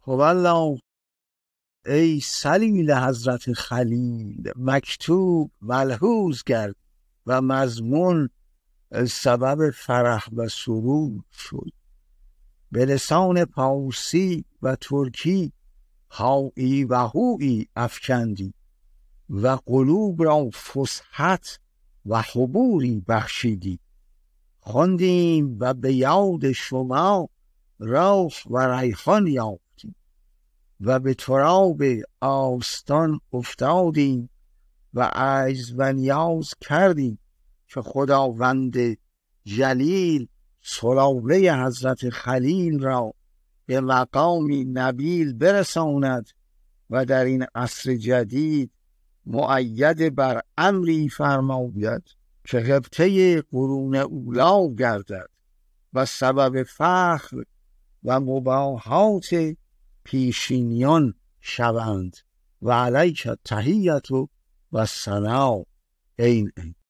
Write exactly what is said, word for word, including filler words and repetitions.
والله ای سلیل حضرت خلیل، مکتوب ملحوظ کرد و مضمون سبب فرح و سرور شد. به لسان پارسی و ترکی هایی و هویی افکندی و قلوب را فسحت و حبوری بخشیدی. خواندیم و به یاد شما روح و ریحان یافتیم و به تراب آستان افتادیم و عجز و نیاز کردیم که خداوند جلیل سلاله حضرت خلیل را به مقامی نبیل برساند و در این عصر جدید مؤید بر امری فرماید که غبطه قرون اولا گردد و سبب فخر و مباهات پیشینیان شوند. و علیک التحیة و الثناء. این